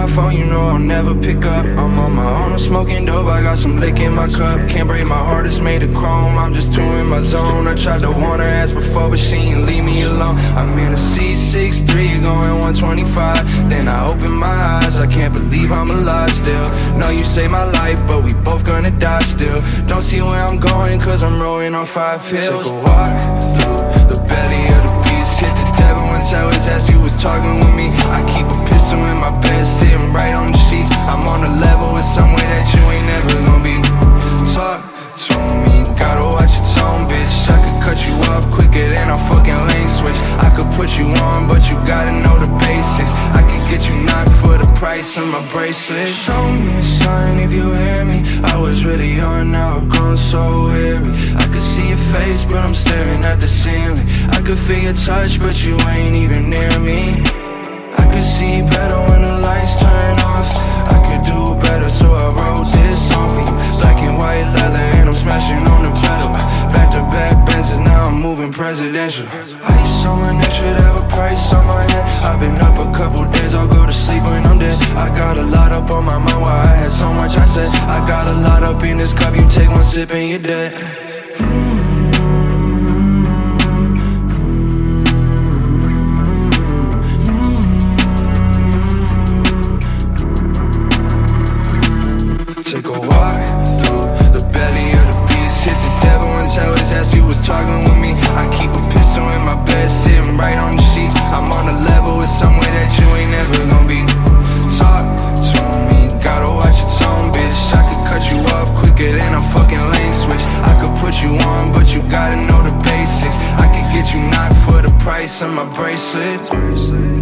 my phone, you know I'll never pick up. I'm on my own, I'm smoking dope, I got some lick in my cup. Can't break my heart, it's made of chrome, I'm just too in my zone. I tried to warn her ass before, but she ain't leave me alone. I'm in a C63 going 125. Then I open my eyes, I can't believe I'm alive still. Know you saved my life, but we both gonna die still. Don't see where I'm going, cause I'm rolling on 5 pills. Took a walk through the belly of the beast. Hit the devil and tell his ass he was talking with me. I keep a pistol in my bed, sitting right on the sheets. I'm on a level with some way that you ain't never gonna be. Talk to me, gotta watch your tone, bitch. I could cut you off quicker than a fucking lane switch. I could put you on, but you gotta know the basics. I could get you knocked for the price of my bracelet. Show me a sign if you hear me. I was really young, now I've grown so weary. I could see your face, but I'm staring at the ceiling. I could feel your touch, but you ain't even near me. I could see better when the lights turn off. I could do better, so I wrote this song for you. Black and white leather, and I'm smashing on the pedal. Back to back Benzes, now I'm moving presidential. Ice on my neck should have a price on my head. I've been up a couple days, I'll go to sleep when I'm dead. I got a lot up on my mind while I had so much I said. I got a lot up in this cup, you take one sip and you're dead. Take a walk through the belly of the beast. Hit the devil and tell his ass he was talking with me. I keep a pistol in my bed, sitting right on the sheets. I'm on a level with some way that you ain't never gonna be. Talk to me, gotta watch your tone, bitch. I could cut you off quicker than a fucking lane switch. I could put you on, but you gotta know the basics. I could get you knocked for the price of my bracelet.